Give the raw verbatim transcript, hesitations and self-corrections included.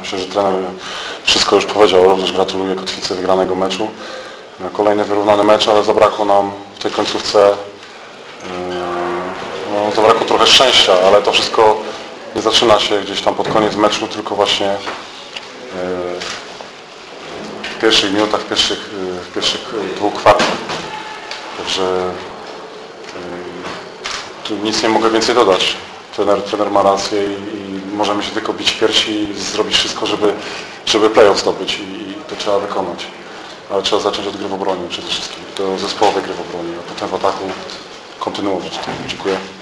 Myślę, że trener wszystko już powiedział. Również gratuluję Kotwicy wygranego meczu. Kolejny wyrównany mecz, ale zabrakło nam w tej końcówce, no, zabrakło trochę szczęścia, ale to wszystko nie zaczyna się gdzieś tam pod koniec meczu, tylko właśnie w pierwszych minutach, w pierwszych, w pierwszych dwóch kwartach. Także tu nic nie mogę więcej dodać. Trener, trener ma rację i, i możemy się tylko bić w piersi i zrobić wszystko, żeby, żeby play-off zdobyć i, i to trzeba wykonać. Ale trzeba zacząć od gry w obronie przede wszystkim, do zespołowej gry w obronie, a potem w ataku kontynuować. Dziękuję.